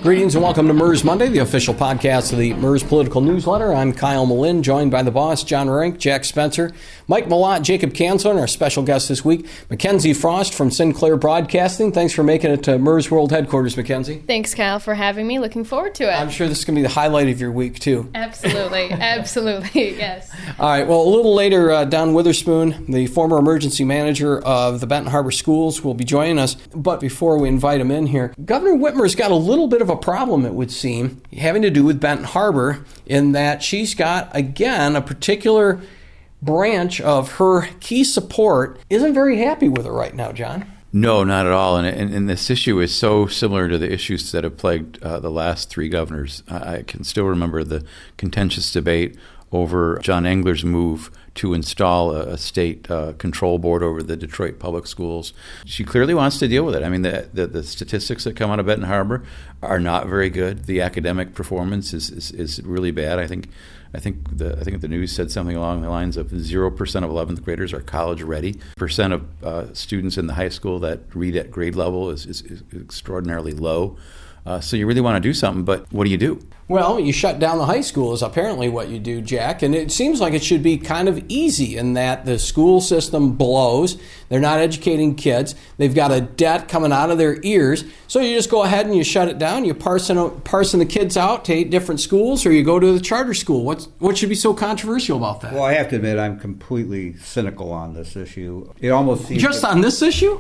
Greetings and welcome to MERS Monday, the official podcast of the MERS Political Newsletter. I'm Kyle Malin, joined by the boss, John Rank, Jack Spencer, Mike Malott, Jacob Kansler, and our special guest this week, Mackenzie Frost from Sinclair Broadcasting. Thanks for making it to MERS World Headquarters, Mackenzie. Thanks, Kyle, for having me. Looking forward to it. I'm sure this is going to be the highlight of your week, too. Absolutely. Absolutely. Yes. All right. Well, a little later, Don Witherspoon, the former emergency manager of the Benton Harbor Schools, will be joining us. But before we invite him in here, Governor Whitmer's got a little bit of a problem, it would seem, having to do with Benton Harbor, in that she's got, again, a particular branch of her key support isn't very happy with her right now, John. No, not at all. And this issue is so similar to the issues that have plagued the last three governors. I can still remember the contentious debate over John Engler's move to install a state control board over the Detroit public schools. She clearly wants to deal with it. I mean, the statistics that come out of Benton Harbor are not very good. The academic performance is really bad. I think the news said something along the lines of 0% of 11th graders are college ready. Percent of students in the high school that read at grade level is extraordinarily low. So you really want to do something, but what do you do? Well, you shut down the high school is apparently what you do, Jack. And it seems like it should be kind of easy in that the school system blows. They're not educating kids. They've got a debt coming out of their ears. So you just go ahead and you shut it down. You parsing the kids out to 8 different schools, or you go to the charter school. What should be so controversial about that? Well, I have to admit I'm completely cynical on this issue. It almost seems just on this issue?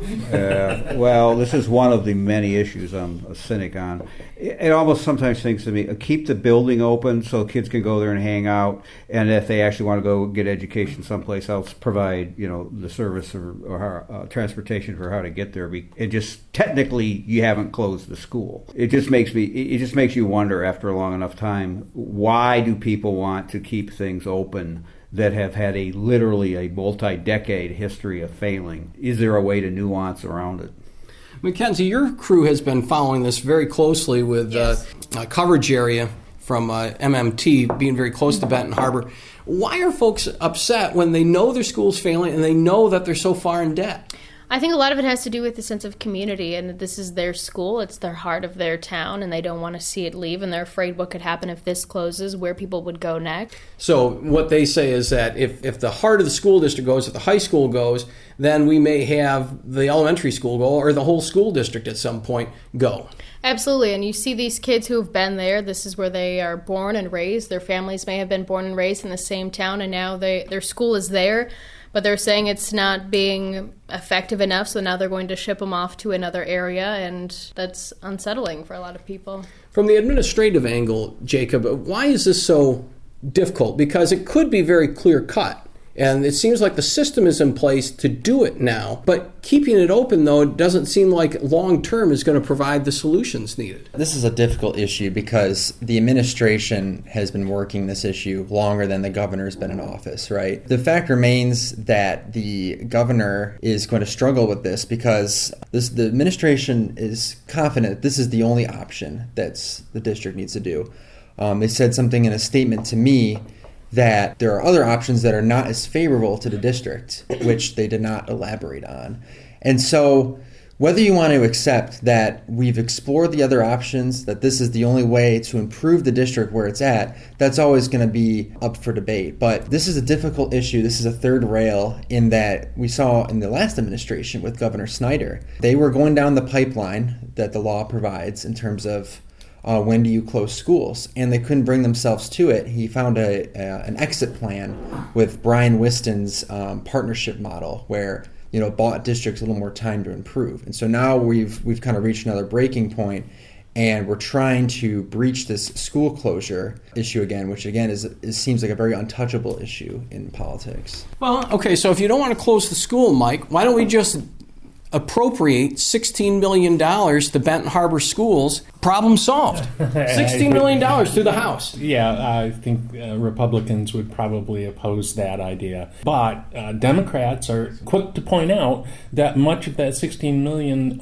Well, this is one of the many issues I'm a cynic on. It almost sometimes thinks to me, keep the building open so kids can go there and hang out, and if they actually want to go get education someplace else, provide the service or transportation for how to get there. It just technically you haven't closed the school. It just makes you wonder after a long enough time, why do people want to keep things open that have had literally a multi-decade history of failing? Is there a way to nuance around it? Mackenzie, your crew has been following this very closely with Yes. Coverage area from MMT being very close to Benton Harbor. Why are folks upset when they know their school's failing and they know that they're so far in debt? I think a lot of it has to do with the sense of community, and this is their school, it's the heart of their town, and they don't want to see it leave, and they're afraid what could happen if this closes, where people would go next. So what they say is that if the heart of the school district goes, if the high school goes, then we may have the elementary school go, or the whole school district at some point go. Absolutely, and you see these kids who have been there. This is where they are born and raised. Their families may have been born and raised in the same town, and now their school is there, but they're saying it's not being effective enough, so now they're going to ship them off to another area, and that's unsettling for a lot of people. From the administrative angle, Jacob, why is this so difficult? Because it could be very clear-cut. And it seems like the system is in place to do it now. But keeping it open, though, doesn't seem like long-term is going to provide the solutions needed. This is a difficult issue because the administration has been working this issue longer than the governor's been in office, right? The fact remains that the governor is going to struggle with this because the administration is confident this is the only option that the district needs to do. They said something in a statement to me that there are other options that are not as favorable to the district, which they did not elaborate on. And so whether you want to accept that we've explored the other options, that this is the only way to improve the district where it's at, that's always going to be up for debate. But this is a difficult issue. This is a third rail in that we saw in the last administration with Governor Snyder. They were going down the pipeline that the law provides in terms of when do you close schools? And they couldn't bring themselves to it. He found an exit plan with Brian Whiston's partnership model where bought districts a little more time to improve. And so now we've kind of reached another breaking point, and we're trying to breach this school closure issue again, which again seems like a very untouchable issue in politics. Well, okay, so if you don't want to close the school, Mike, why don't we just appropriate $16 million to Benton Harbor schools? Problem solved. $16 million through the House. Yeah, I think Republicans would probably oppose that idea. But Democrats are quick to point out that much of that $16 million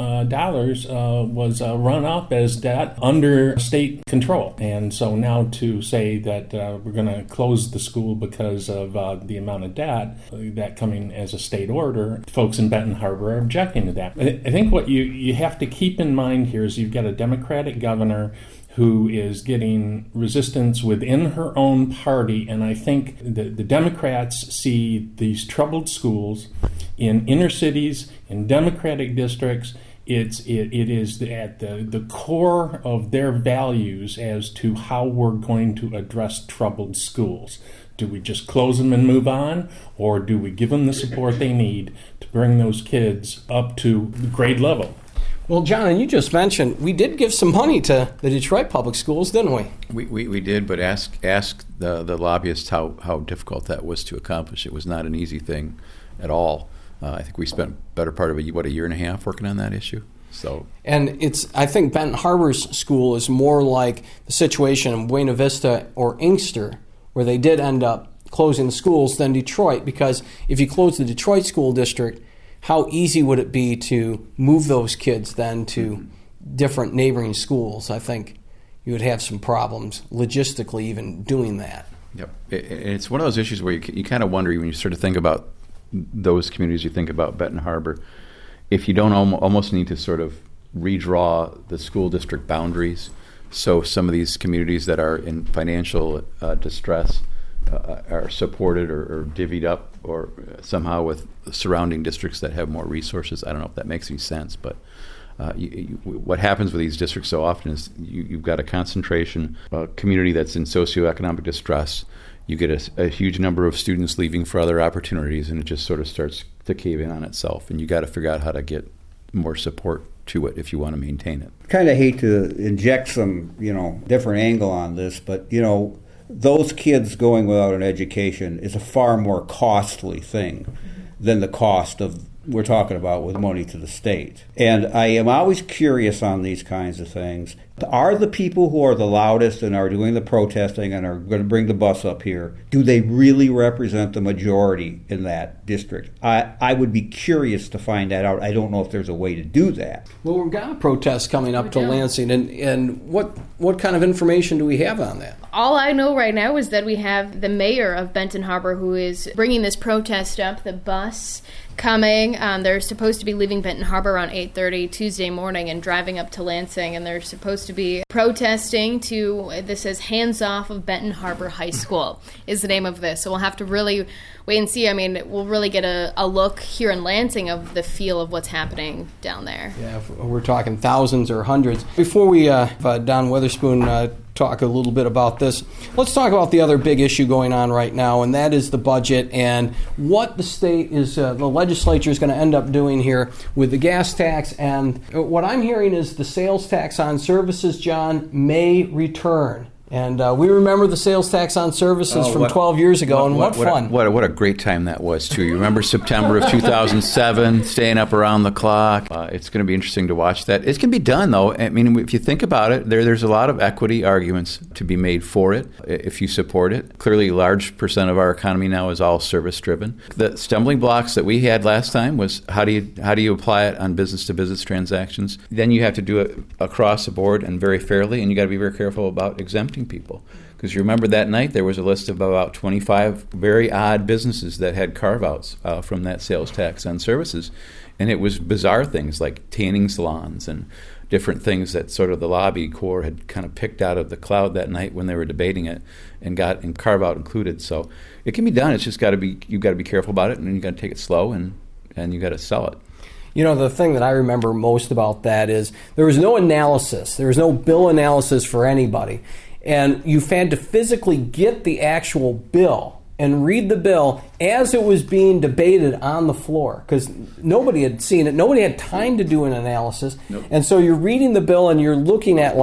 was run up as debt under state control. And so now to say that we're going to close the school because of the amount of debt, that coming as a state order, folks in Benton Harbor are objecting to that. I think what you have to keep in mind here is you've got a Democratic Democratic governor who is getting resistance within her own party. And I think the Democrats see these troubled schools in inner cities, in Democratic districts. It is at the core of their values as to how we're going to address troubled schools. Do we just close them and move on, or do we give them the support they need to bring those kids up to grade level? Well, John, and you just mentioned we did give some money to the Detroit public schools, didn't we? We did, but ask the lobbyists how difficult that was to accomplish. It was not an easy thing at all. I think we spent better part of a year and a half working on that issue. So, and I think Benton Harbor's school is more like the situation in Buena Vista or Inkster, where they did end up closing the schools, than Detroit, because if you close the Detroit school district, how easy would it be to move those kids then to different neighboring schools? I think you would have some problems logistically even doing that. Yep. It's one of those issues where you kind of wonder when you sort of think about those communities, you think about Benton Harbor, if you don't almost need to sort of redraw the school district boundaries so some of these communities that are in financial distress are supported or divvied up or somehow with surrounding districts that have more resources. I don't know if that makes any sense, but what happens with these districts so often is you've got a concentration, a community that's in socioeconomic distress. You get a huge number of students leaving for other opportunities, and it just sort of starts to cave in on itself. And you got to figure out how to get more support to it if you want to maintain it. Kind of hate to inject some, different angle on this, but, those kids going without an education is a far more costly thing than the cost of we're talking about with money to the state. And I am always curious on these kinds of things. Are the people who are the loudest and are doing the protesting and are going to bring the bus up here, do they really represent the majority in that district? I would be curious to find that out. I don't know if there's a way to do that. Well, we've got a protest coming up to Lansing, and what kind of information do we have on that? All I know right now is that we have the mayor of Benton Harbor who is bringing this protest up, the bus coming. They're supposed to be leaving Benton Harbor around 8:30 Tuesday morning and driving up to Lansing, and they're supposed to be protesting to, this says, Hands Off of Benton Harbor High School is the name of this. So we'll have to really wait and see. I mean, we'll really get a look here in Lansing of the feel of what's happening down there. Yeah, we're talking thousands or hundreds. Before we Don Witherspoon talk a little bit about this, let's talk about the other big issue going on right now, and that is the budget and what the state is, the legislature is going to end up doing here with the gas tax. And what I'm hearing is the sales tax on services, John, may return. And we remember the sales tax on services from 12 years ago, and what fun. What a great time that was, too. You remember September of 2007, staying up around the clock. It's going to be interesting to watch that. It can be done, though. I mean, if you think about it, there's a lot of equity arguments to be made for it if you support it. Clearly, a large percent of our economy now is all service-driven. The stumbling blocks that we had last time was how do you apply it on business-to-business transactions? Then you have to do it across the board and very fairly, and you got to be very careful about exempting people. Because you remember that night there was a list of about 25 very odd businesses that had carve-outs from that sales tax on services. And it was bizarre things like tanning salons and different things that sort of the lobby core had kind of picked out of the cloud that night when they were debating it and got in carve-out included. So it can be done. It's just you've got to be careful about it, and you've got to take it slow, and you've got to sell it. The thing that I remember most about that is there was no analysis. There was no bill analysis for anybody. And you had to physically get the actual bill and read the bill as it was being debated on the floor, because nobody had seen it. Nobody had time to do an analysis. Nope. And so you're reading the bill and you're looking at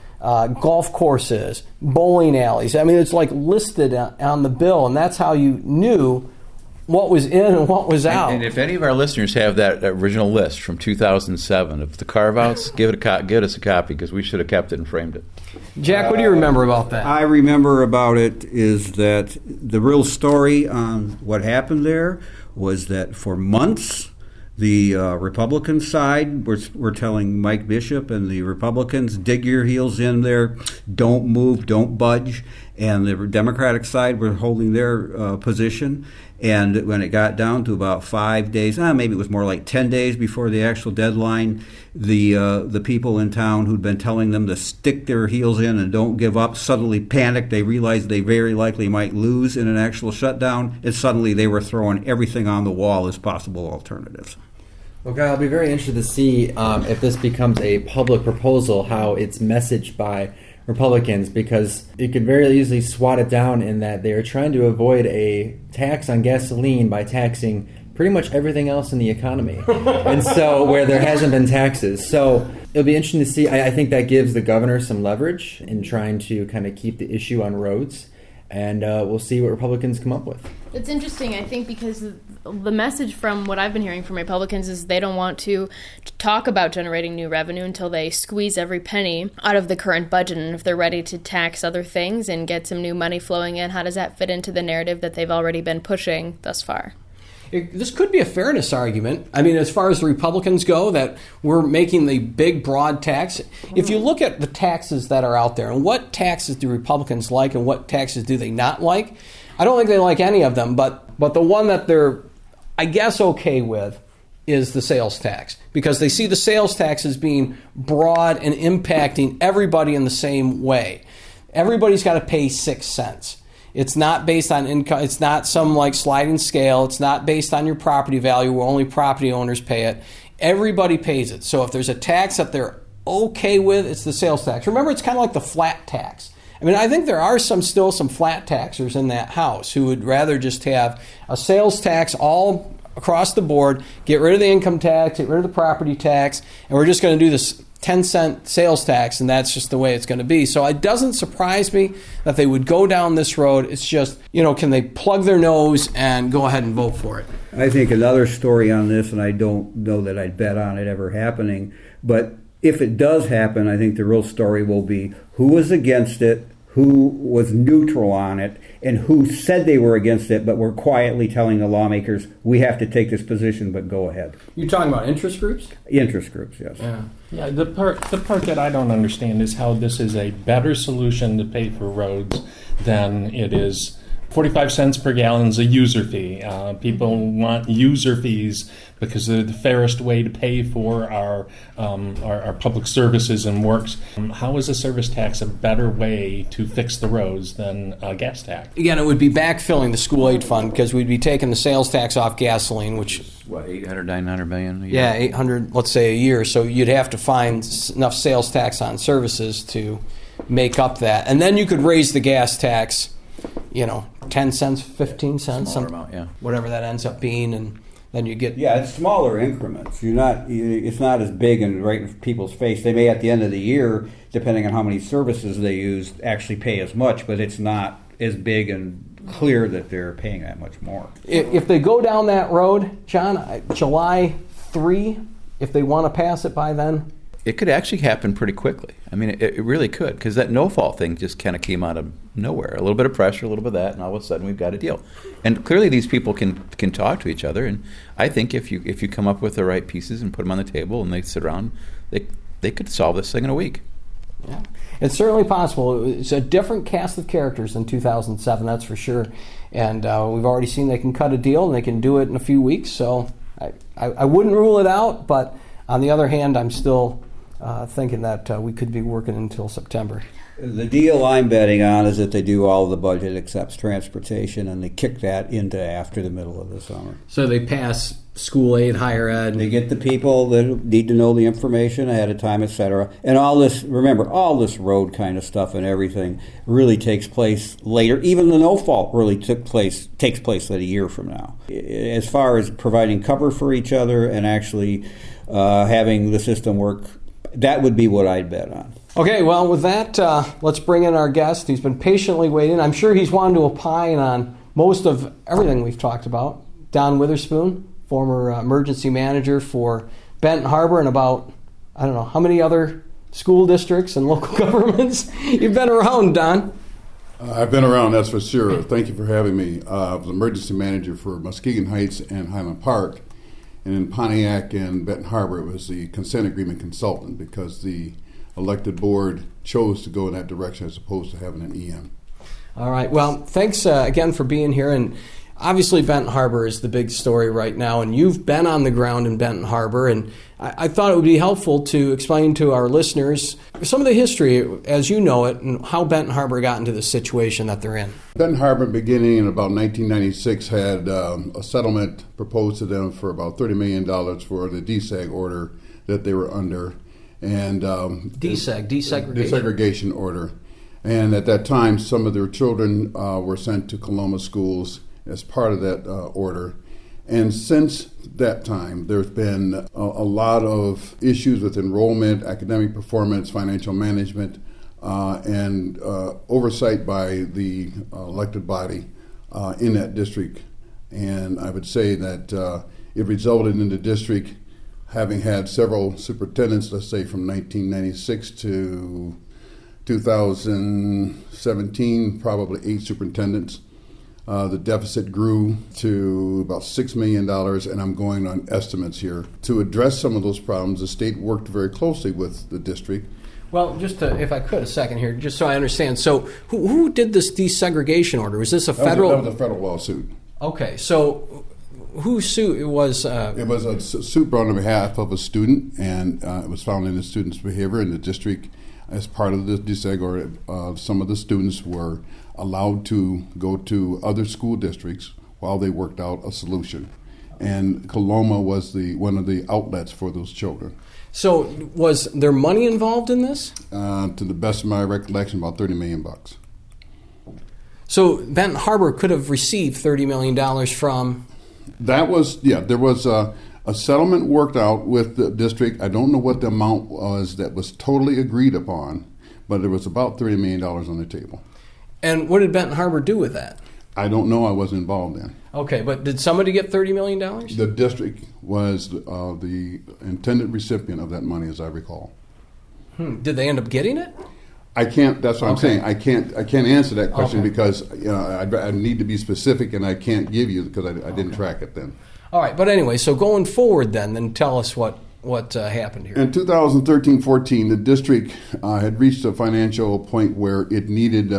golf courses, bowling alleys. I mean, it's listed on the bill, and that's how you knew what was in and what was out. And if any of our listeners have that original list from 2007 of the carve-outs, give us a copy, because we should have kept it and framed it. Jack, what do you remember about that? I remember about it is that the real story on what happened there was that for months the Republican side were telling Mike Bishop and the Republicans, dig your heels in there, don't move, don't budge. and the Democratic side were holding their position. And when it got down to about 5 days, maybe it was more like 10 days before the actual deadline, the people in town who'd been telling them to stick their heels in and don't give up suddenly panicked. They realized they very likely might lose in an actual shutdown, and suddenly they were throwing everything on the wall as possible alternatives. Well, Guy, I'll be very interested to see if this becomes a public proposal, how it's messaged by Republicans, because it could very easily swat it down in that they are trying to avoid a tax on gasoline by taxing pretty much everything else in the economy, and so where there hasn't been taxes. So it'll be interesting to see. I think that gives the governor some leverage in trying to kind of keep the issue on roads, and we'll see what Republicans come up with. It's interesting, I think, because the message from what I've been hearing from Republicans is they don't want to talk about generating new revenue until they squeeze every penny out of the current budget. And if they're ready to tax other things and get some new money flowing in, how does that fit into the narrative that they've already been pushing thus far? This could be a fairness argument. I mean, as far as the Republicans go, that we're making the big, broad tax. If you look at the taxes that are out there, and what taxes do Republicans like and what taxes do they not like, I don't think they like any of them, but the one that they're, I guess, okay with is the sales tax, because they see the sales tax as being broad and impacting everybody in the same way. Everybody's got to pay 6 cents. It's not based on income. It's not some like sliding scale. It's not based on your property value where only property owners pay it. Everybody pays it. So if there's a tax that they're okay with, it's the sales tax. Remember, it's kind of like the flat tax. I mean, I think there are still some flat taxers in that House who would rather just have a sales tax all across the board, get rid of the income tax, get rid of the property tax, and we're just going to do this 10-cent sales tax, and that's just the way it's going to be. So it doesn't surprise me that they would go down this road. It's just, can they plug their nose and go ahead and vote for it? I think another story on this, and I don't know that I'd bet on it ever happening, but if it does happen, I think the real story will be who was against it, who was neutral on it, and who said they were against it but were quietly telling the lawmakers, we have to take this position, but go ahead. You're talking about interest groups? Interest groups, yes. Yeah, the part that I don't understand is how this is a better solution to pay for roads than it is 45 cents per gallon is a user fee. People want user fees because they're the fairest way to pay for our public services and works. How is a service tax a better way to fix the roads than a gas tax? Again, it would be backfilling the school aid fund because we'd be taking the sales tax off gasoline, which what, 800, 900 million a year? Yeah, 800, let's say, a year. So you'd have to find enough sales tax on services to make up that. And then you could raise the gas tax, 10 cents, 15 cents, amount, yeah. Whatever that ends up being, and then you get... Yeah, it's smaller increments. It's not as big and right in people's face. They may, at the end of the year, depending on how many services they use, actually pay as much, but it's not as big and clear that they're paying that much more. If they go down that road, John, July 3, if they want to pass it by then... It could actually happen pretty quickly. I mean, it really could, because that no-fault thing just kind of came out of nowhere. A little bit of pressure, a little bit of that, and all of a sudden we've got a deal. And clearly these people can talk to each other, and I think if you come up with the right pieces and put them on the table and they sit around, they could solve this thing in a week. Yeah, it's certainly possible. It's a different cast of characters than 2007, that's for sure. And we've already seen they can cut a deal, and they can do it in a few weeks. So I wouldn't rule it out, but on the other hand, I'm still... thinking that we could be working until September. The deal I'm betting on is that they do all of the budget except transportation, and they kick that into after the middle of the summer. So they pass school aid, higher ed. They get the people that need to know the information ahead of time, etc. And all this, remember, all this road kind of stuff and everything really takes place later. Even the no-fault really takes place a year from now. As far as providing cover for each other and actually having the system work, that would be what I'd bet on. Okay, well, with that, let's bring in our guest. He's been patiently waiting. I'm sure he's wanted to opine on most of everything we've talked about. Don Witherspoon, former emergency manager for Benton Harbor and about, I don't know, how many other school districts and local governments? You've been around, Don. I've been around, that's for sure. Thank you for having me. I was emergency manager for Muskegon Heights and Highland Park. And in Pontiac and Benton Harbor, it was the consent agreement consultant because the elected board chose to go in that direction as opposed to having an EM. All right. Well, thanks again for being here. And obviously, Benton Harbor is the big story right now, and you've been on the ground in Benton Harbor, and I thought it would be helpful to explain to our listeners some of the history as you know it and how Benton Harbor got into the situation that they're in. Benton Harbor, beginning in about 1996, had a settlement proposed to them for about $30 million for the DSAG order that they were under. And desegregation order. And at that time, some of their children were sent to Coloma schools as part of that order. And since that time, there's been a lot of issues with enrollment, academic performance, financial management, and oversight by the elected body in that district. And I would say that it resulted in the district having had several superintendents, let's say from 1996 to 2017, probably 8 superintendents. The deficit grew to about $6 million, and I'm going on estimates here. To address some of those problems, the state worked very closely with the district. Well, if I could, a second here, just so I understand. So who did this desegregation order? Was this a federal? That was a federal lawsuit. Okay, so whose suit it was? It was a suit brought on behalf of a student, and it was found in the student's behavior in the district. As part of the deseg order, some of the students were allowed to go to other school districts while they worked out a solution. And Coloma was one of the outlets for those children. So was there money involved in this? To the best of my recollection, about $30 million. So Benton Harbor could have received $30 million from... There was a settlement worked out with the district. I don't know what the amount was that was totally agreed upon, but there was about $30 million on the table. And what did Benton Harbor do with that? I don't know. I wasn't involved in. Okay, but did somebody get $30 million? The district was the intended recipient of that money, as I recall. Did they end up getting it? I can't. That's what I'm saying. I can't answer that question because I need to be specific, and I can't give you because I didn't track it then. All right, but anyway, so going forward then tell us what happened here. In 2013-14, the district had reached a financial point where it needed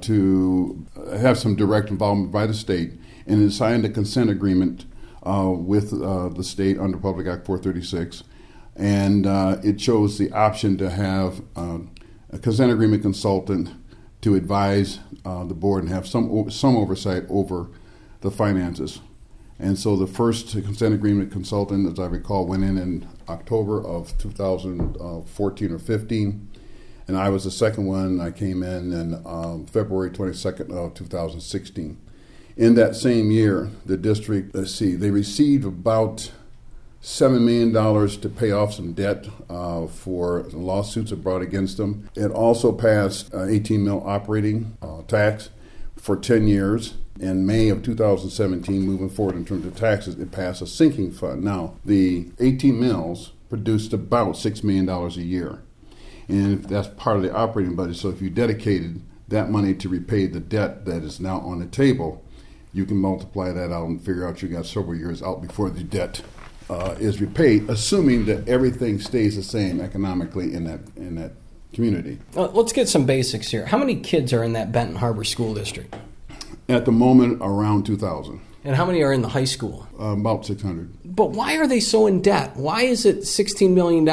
to have some direct involvement by the state, and it signed a consent agreement with the state under Public Act 436, and it chose the option to have a consent agreement consultant to advise the board and have some oversight over the finances. And so the first consent agreement consultant, as I recall, went in October of 2014 or 15. And I was the second one. I came in February 22nd of 2016. In that same year, the district, they received about $7 million to pay off some debt for lawsuits that brought against them. It also passed $18 million operating tax for 10 years. In May of 2017, moving forward in terms of taxes, it passed a sinking fund. Now, the 18 mills produced about $6 million a year. And that's part of the operating budget. So if you dedicated that money to repay the debt that is now on the table, you can multiply that out and figure out you got several years out before the debt is repaid, assuming that everything stays the same economically in that community. Let's get some basics here. How many kids are in that Benton Harbor School District? At the moment, around 2,000. And how many are in the high school? About 600. But why are they so in debt? Why is it $16 million?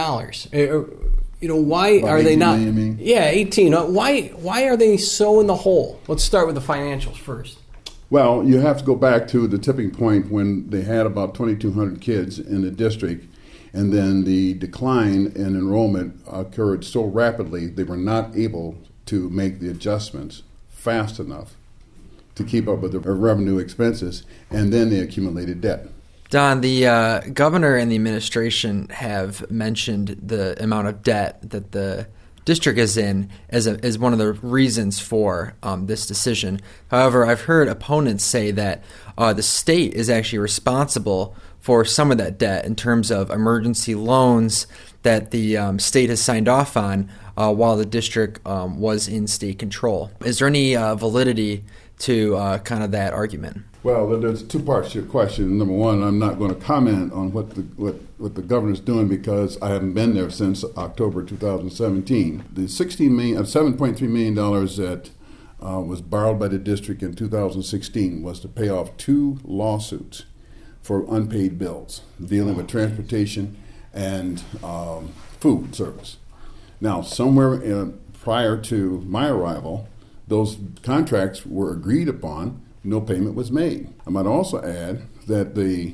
Why about are they not? Million, you mean? Yeah, 18. Why are they so in the hole? Let's start with the financials first. Well, you have to go back to the tipping point when they had about 2,200 kids in the district, and then the decline in enrollment occurred so rapidly they were not able to make the adjustments fast enough to keep up with the revenue expenses, and then they accumulated debt. Don, the governor and the administration have mentioned the amount of debt that the district is in as one of the reasons for this decision. However, I've heard opponents say that the state is actually responsible for some of that debt in terms of emergency loans that the state has signed off on while the district was in state control. Is there any validity to kind of that argument? Well, there's two parts to your question. Number one, I'm not going to comment on what the governor's doing because I haven't been there since October 2017. The $7.3 million that was borrowed by the district in 2016 was to pay off 2 lawsuits for unpaid bills dealing with transportation and food service. Now, somewhere prior to my arrival, those contracts were agreed upon. No payment was made. I might also add that the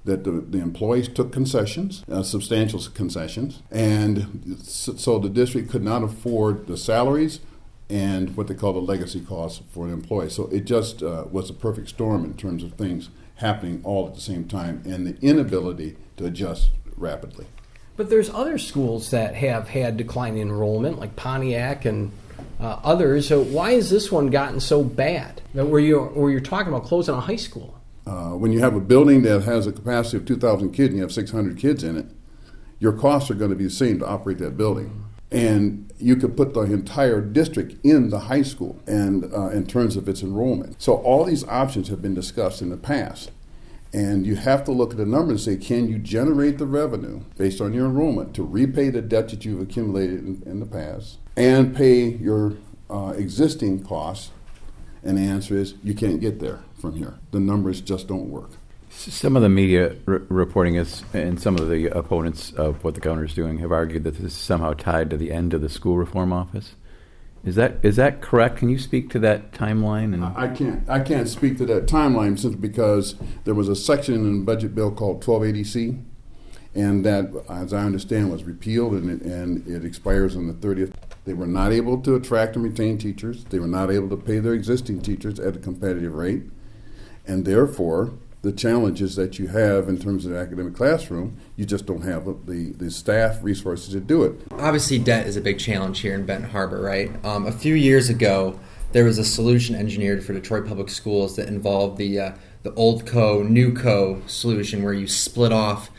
employees took concessions, substantial concessions, and so the district could not afford the salaries and what they call the legacy costs for an employee. So it just was a perfect storm in terms of things happening all at the same time and the inability to adjust rapidly. But there's other schools that have had declining enrollment, like Pontiac and others. So why has this one gotten so bad? Where you're talking about closing a high school? When you have a building that has a capacity of 2,000 kids and you have 600 kids in it, your costs are going to be the same to operate that building. And you could put the entire district in the high school and in terms of its enrollment. So all these options have been discussed in the past. And you have to look at the numbers and say, can you generate the revenue based on your enrollment to repay the debt that you've accumulated in the past and pay your existing costs? And the answer is you can't get there from here. The numbers just don't work. Some of the media reporting is, and some of the opponents of what the governor is doing have argued that this is somehow tied to the end of the school reform office. Is that correct? Can you speak to that timeline? I can't speak to that timeline simply because there was a section in the budget bill called 1280C, and that, as I understand, was repealed and it expires on the 30th. They were not able to attract and retain teachers. They were not able to pay their existing teachers at a competitive rate, and therefore the challenges that you have in terms of the academic classroom, you just don't have the staff resources to do it. Obviously, debt is a big challenge here in Benton Harbor, right? A few years ago, there was a solution engineered for Detroit Public Schools that involved the old co, new co solution, where you split off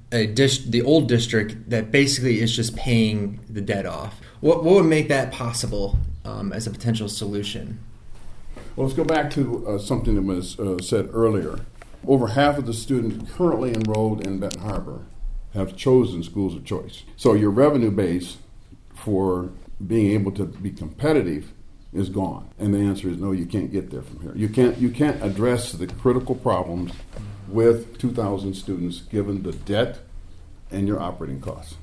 the old district that basically is just paying the debt off. What would make that possible as a potential solution? Well, let's go back to something that was said earlier. Over half of the students currently enrolled in Benton Harbor have chosen schools of choice. So your revenue base for being able to be competitive is gone. And the answer is no, you can't get there from here. You can't address the critical problems with 2,000 students given the debt and your operating costs.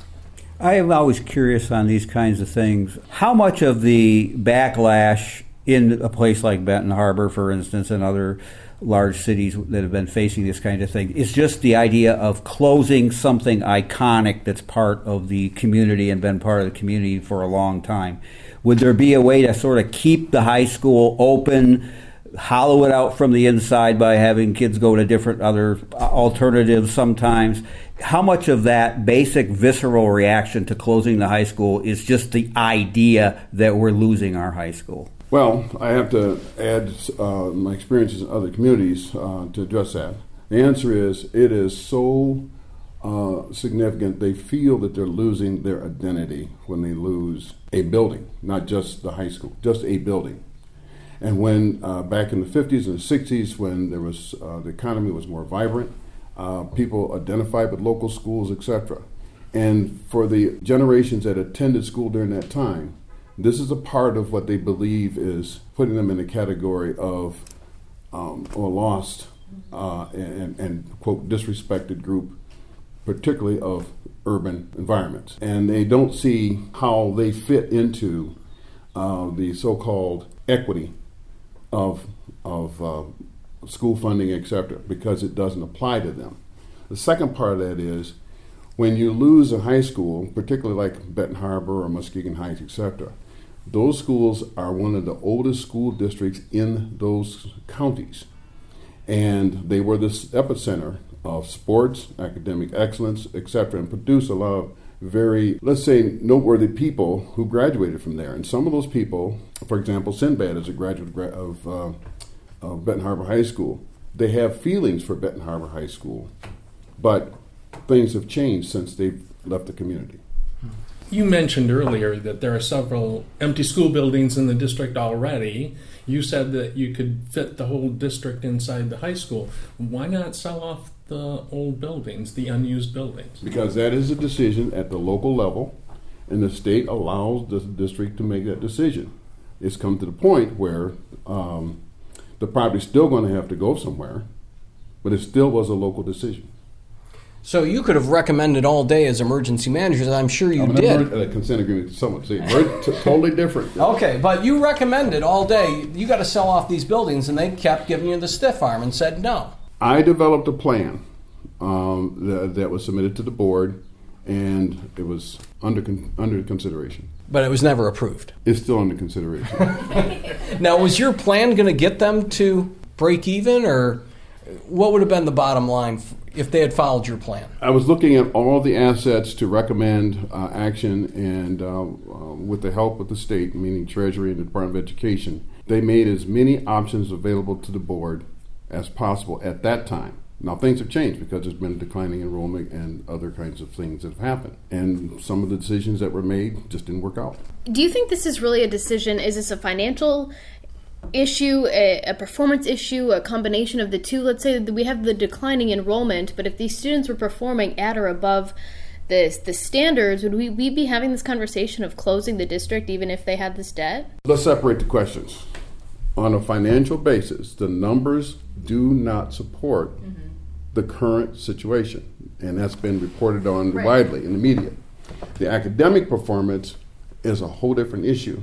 I am always curious on these kinds of things. How much of the backlash in a place like Benton Harbor, for instance, and other large cities that have been facing this kind of thing, is just the idea of closing something iconic that's part of the community and been part of the community for a long time? Would there be a way to sort of keep the high school open, hollow it out from the inside by having kids go to different other alternatives sometimes? How much of that basic visceral reaction to closing the high school is just the idea that we're losing our high school? Well, I have to add my experiences in other communities to address that. The answer is it is so significant. They feel that they're losing their identity when they lose a building, not just the high school, just a building. And when back in the 50s and the 60s, when there was the economy was more vibrant, people identified with local schools, etc. And for the generations that attended school during that time, this is a part of what they believe is putting them in a category of or lost and quote disrespected group, particularly of urban environments. And they don't see how they fit into the so-called equity of school funding, etc., because it doesn't apply to them. The second part of that is when you lose a high school, particularly like Benton Harbor or Muskegon Heights, etc., those schools are one of the oldest school districts in those counties. And they were the epicenter of sports, academic excellence, etc., and produced a lot of very, let's say, noteworthy people who graduated from there. And some of those people, for example, Sinbad is a graduate of Benton Harbor High School. They have feelings for Benton Harbor High School, but things have changed since they've left the community. You mentioned earlier that there are several empty school buildings in the district already. You said that you could fit the whole district inside the high school. Why not sell off the old buildings, the unused buildings? Because that is a decision at the local level, and the state allows the district to make that decision. it's come to the point where the property's still going to have to go somewhere, but it still was a local decision. So you could have recommended all day as emergency managers, and I'm sure you did. A consent agreement is somewhat totally different. Okay, but you recommended all day, you got to sell off these buildings, and they kept giving you the stiff arm and said no. I developed a plan that was submitted to the board, and it was under consideration. But it was never approved. It's still under consideration. Now, was your plan going to get them to break even, or what would have been the bottom line if they had followed your plan? I was looking at all the assets to recommend action, and with the help of the state, meaning Treasury and the Department of Education, they made as many options available to the board as possible at that time. Now, things have changed because there's been declining enrollment and other kinds of things that have happened. And some of the decisions that were made just didn't work out. Do you think this is really a decision? Is this a financial issue, a performance issue, a combination of the two? Let's say that we have the declining enrollment, but if these students were performing at or above the standards, would we be having this conversation of closing the district even if they had this debt? Let's separate the questions. On a financial basis, the numbers do not support the current situation, and that's been reported on widely in the media. The academic performance is a whole different issue,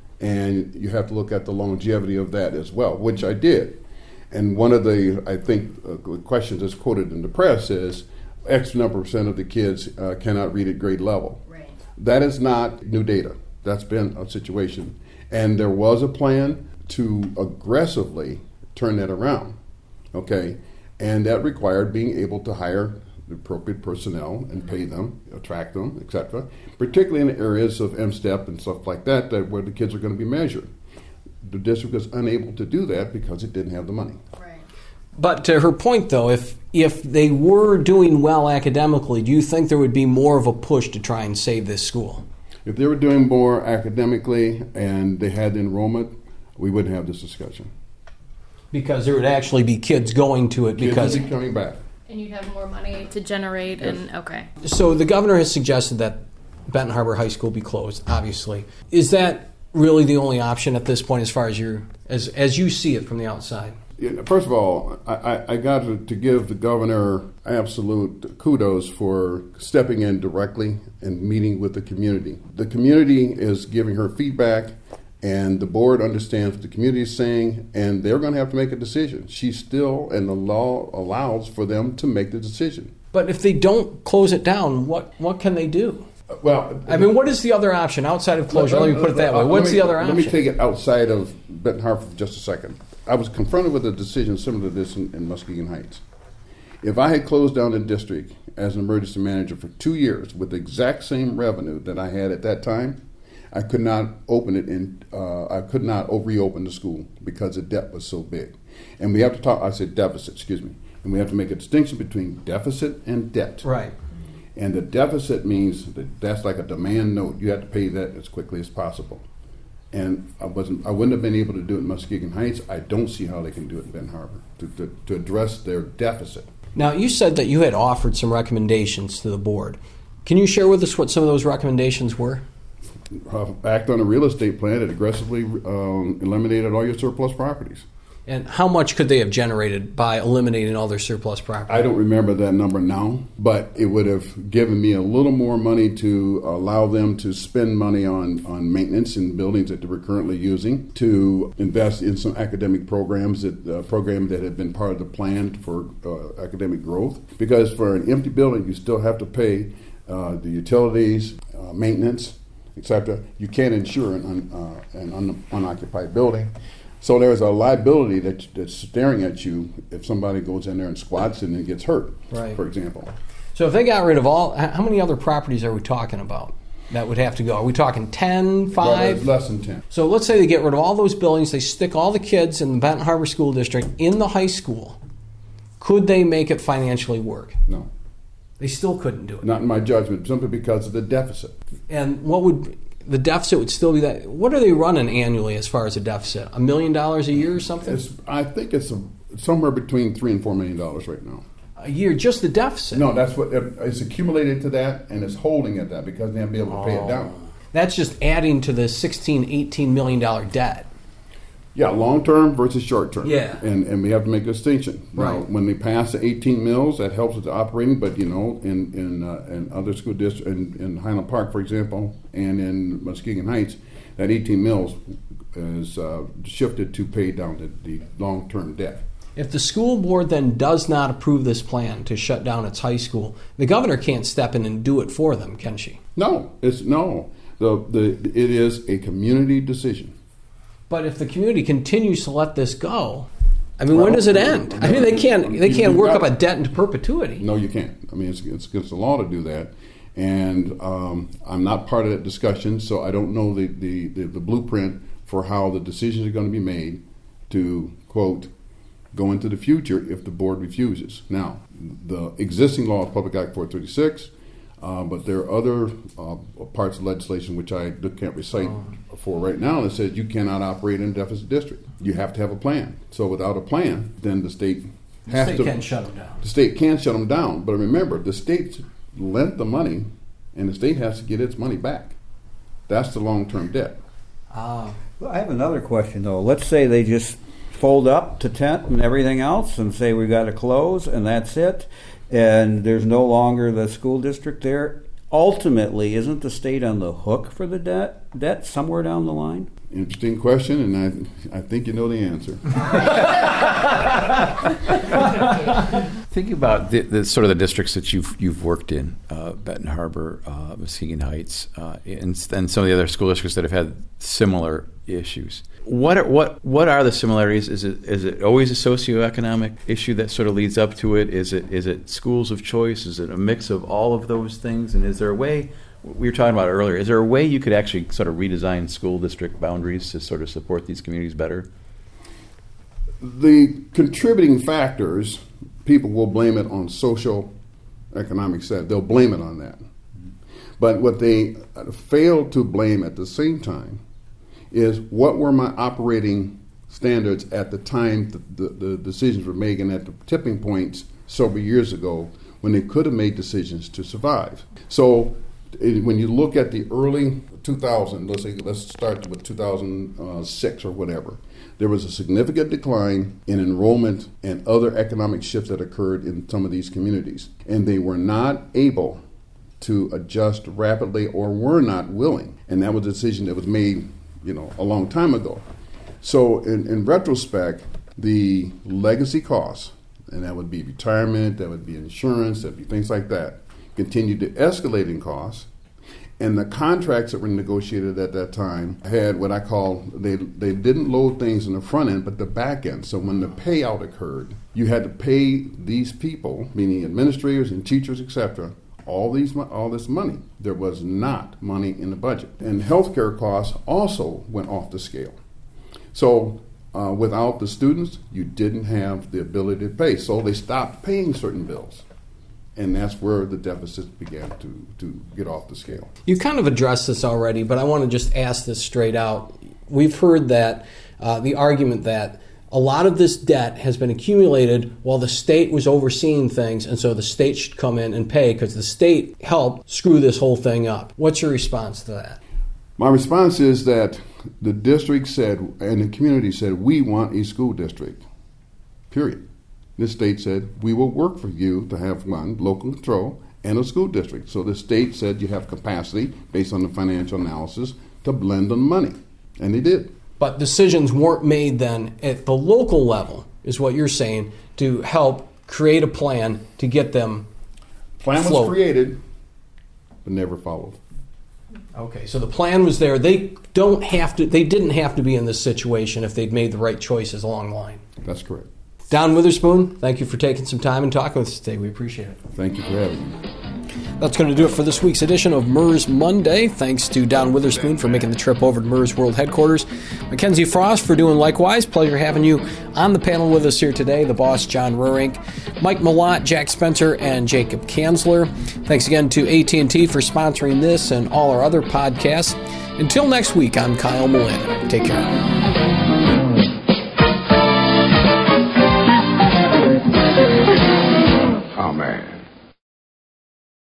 and you have to look at the longevity of that as well, which I did. And one of the, I think, questions that's quoted in the press is X number % of the kids cannot read at grade level. Right. That is not new data. That's been a situation. And there was a plan to aggressively turn that around, okay? And that required being able to hire the appropriate personnel and pay them, attract them, etc., particularly in the areas of M-STEP and stuff like that where the kids are going to be measured. The district was unable to do that because it didn't have the money. Right. But to her point, though, if they were doing well academically, do you think there would be more of a push to try and save this school? If they were doing more academically and they had the enrollment, we wouldn't have this discussion. Because there would actually be kids going to it because kids would be coming back. And you'd have more money to generate, yes. And okay. So the governor has suggested that Benton Harbor High School be closed, obviously. Is that really the only option at this point as far as as you see it from the outside? Yeah, first of all, I got to give the governor absolute kudos for stepping in directly and meeting with the community. The community is giving her feedback, and the board understands what the community is saying, and they're going to have to make a decision. She's still, and the law allows for them to make the decision. But if they don't close it down, what can they do? Well, I mean, what is the other option outside of closure? Let me put it that way. What's the other option? Let me take it outside of Benton Harbor for just a second. I was confronted with a decision similar to this in Muskegon Heights. If I had closed down the district as an emergency manager for 2 years with the exact same revenue that I had at that time, I could not open it, and I could not reopen the school because the debt was so big. And we have to talk, I said deficit, excuse me. And we have to make a distinction between deficit and debt. Right. And the deficit means that's like a demand note. You have to pay that as quickly as possible. And I wouldn't have been able to do it in Muskegon Heights. I don't see how they can do it in Benton Harbor to address their deficit. Now, you said that you had offered some recommendations to the board. Can you share with us what some of those recommendations were? Act on a real estate plan that aggressively eliminated all your surplus properties. And how much could they have generated by eliminating all their surplus property? I don't remember that number now, but it would have given me a little more money to allow them to spend money on maintenance in buildings that they were currently using, to invest in some academic programs that had been part of the plan for academic growth. Because for an empty building, you still have to pay the utilities, maintenance, etc. You can't insure an unoccupied building. So there's a liability that's staring at you if somebody goes in there and squats and then gets hurt, right, for example. So if they got rid of how many other properties are we talking about that would have to go? Are we talking 10, 5? Less than 10. So let's say they get rid of all those buildings, they stick all the kids in the Benton Harbor School District in the high school. Could they make it financially work? No. They still couldn't do it? Not in my judgment, simply because of the deficit. And the deficit would still be that. What are they running annually as far as a deficit? $1 million a year or something? I think it's somewhere between $3 and $4 million right now. A year, just the deficit? No, that's what it's accumulated to that, and it's holding at that because they haven't been able to pay it down. That's just adding to the $16, $18 million debt. Yeah, long term versus short term. Yeah. And we have to make a distinction. Right. Now, when they pass the 18 mills, that helps with the operating, but in other school districts, in Highland Park, for example, and in Muskegon Heights, that 18 mills is shifted to pay down the long term debt. If the school board then does not approve this plan to shut down its high school, the governor can't step in and do it for them, can she? No. It is a community decision. But if the community continues to let this go, I mean, when does it end? I mean, they can't work up a debt into perpetuity. No, you can't. I mean, it's against the law to do that. And I'm not part of that discussion, so I don't know the blueprint for how the decisions are going to be made to, quote, go into the future if the board refuses. Now, the existing law is Public Act 436, but there are other parts of legislation which I can't recite for right now that says you cannot operate in a deficit district. You have to have a plan. So without a plan, then the state has to... The state can shut them down. The state can shut them down, but remember, the state lent the money, and the state has to get its money back. That's the long-term debt. Well, I have another question, though. Let's say they just fold up to tent and everything else and say we've got to close and that's it, and there's no longer the school district there. Ultimately, isn't the state on the hook for the debt somewhere down the line? Interesting question, and I think you know the answer. Think about the sort of the districts that you've worked in, Benton Harbor, Muskegon Heights, and some of the other school districts that have had similar issues. What are the similarities? Is it always a socioeconomic issue that sort of leads up to it? Is it schools of choice? Is it a mix of all of those things? And is there a way? We were talking about it earlier. Is there a way you could actually sort of redesign school district boundaries to sort of support these communities better? The contributing factors, people will blame it on social economic set. They'll blame it on that. But what they fail to blame at the same time is what were my operating standards at the time the decisions were made and at the tipping points several years ago when they could have made decisions to survive. So when you look at the early 2000s, let's start with 2006 or whatever, there was a significant decline in enrollment and other economic shifts that occurred in some of these communities. And they were not able to adjust rapidly or were not willing. And that was a decision that was made, a long time ago. So in retrospect, the legacy costs, and that would be retirement, that would be insurance, that would be things like that, continued to escalate in costs. And the contracts that were negotiated at that time had what I call, they didn't load things in the front end, but the back end. So when the payout occurred, you had to pay these people, meaning administrators and teachers, etc., all this money. There was not money in the budget. And healthcare costs also went off the scale. So without the students, you didn't have the ability to pay. So they stopped paying certain bills. And that's where the deficits began to get off the scale. You kind of addressed this already, but I want to just ask this straight out. We've heard that the argument that a lot of this debt has been accumulated while the state was overseeing things, and so the state should come in and pay because the state helped screw this whole thing up. What's your response to that? My response is that the district said, and the community said, we want a school district, period. The state said, we will work for you to have one, local control, and a school district. So the state said you have capacity, based on the financial analysis, to blend on money. And they did. But decisions weren't made then at the local level, is what you're saying, to help create a plan to get them Plan was created, but never followed. Okay, so the plan was there. They didn't have to be in this situation if they'd made the right choices along the line. That's correct. Don Witherspoon, thank you for taking some time and talking with us today. We appreciate it. Thank you for having me. That's going to do it for this week's edition of MERS Monday. Thanks to Don Witherspoon for making the trip over to MERS World Headquarters. Mackenzie Frost for doing likewise. Pleasure having you on the panel with us here today. The boss, John Rurink, Mike Malott, Jack Spencer, and Jacob Kanzler. Thanks again to AT&T for sponsoring this and all our other podcasts. Until next week, I'm Kyle Mullen. Take care.